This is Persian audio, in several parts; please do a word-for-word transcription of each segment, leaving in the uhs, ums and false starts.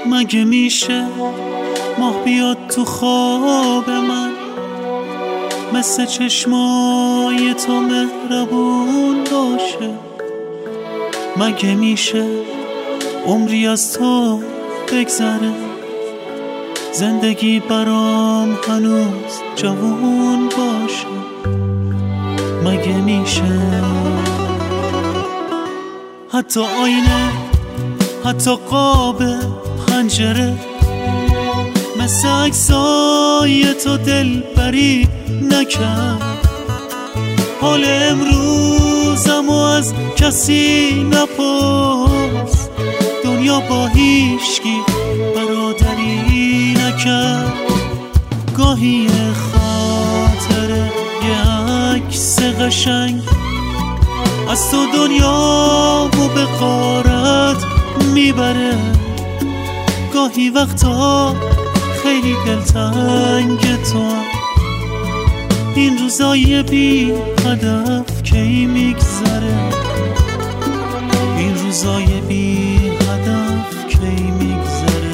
مگه میشه ماه بیاد تو خواب من، مثل چشمای تو مهربون باشه؟ مگه میشه عمری از تو بگذره، زندگی برام هنوز جوون باشه؟ مگه میشه حتی آینه، حتی قاب پنجره، مثل عکسای تو دل بری نکرد؟ حال امروزمو از کسی نپرس، دنیا با هیچکی برادری نکرد. گاهی خاطره یه عکس قشنگ از تو دنیامو به غارت میبره، گاهی وقتا خیلی دلتنگ تو. این روزای بی هدف کی میگذره، این روزای بی هدف کی میگذره؟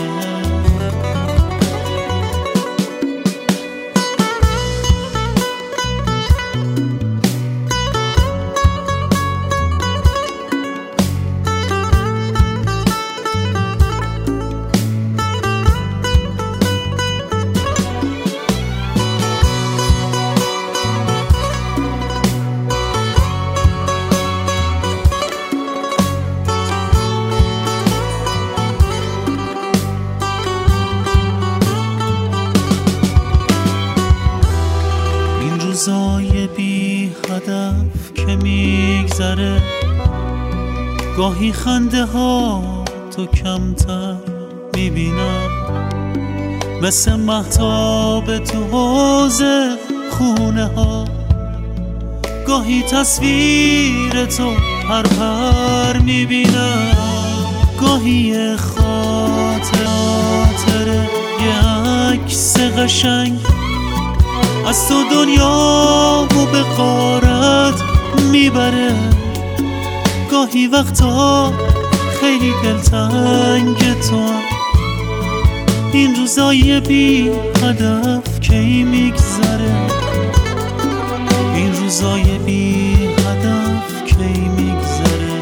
روزای بی هدف که میگذره، گاهی خنده ها تو کمتر میبینم، مثل مهتاب تو حوض خونه ها. گاهی تصویر تو هر پر میبینم، گاهی خاطره یه عکس قشنگ از تو دنیامو به غارت میبره، گاهی وقتا خیلی دلتنگ تو. این روزای بی هدف کی میگذره، این روزای بی هدف کی میگذره؟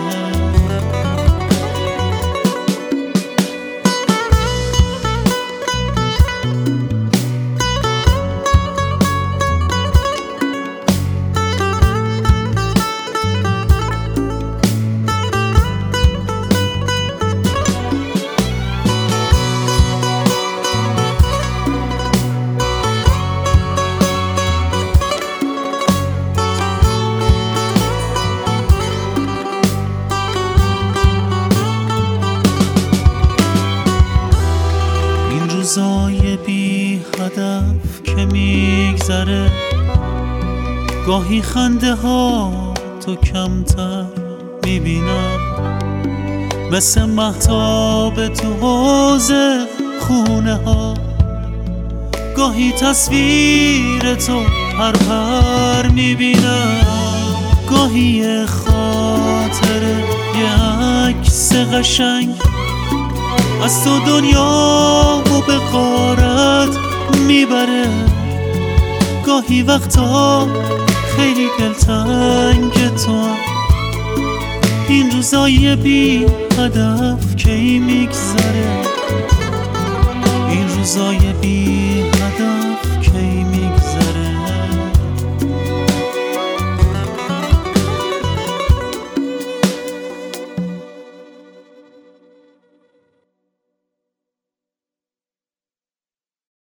روزای بی هدف که میگذره، گاهی خنده ها تو کمتر میبینم، مثل مهتاب تو حوض خونه ها. گاهی تصویر تو هر پر میبینم، گاهی خاطره یه عکس قشنگ از تو دنیامو به غارت میبره، گاهی وقتا خیلی دلتنگ تو. این روزای بی هدف کی میگذره، این روزای بی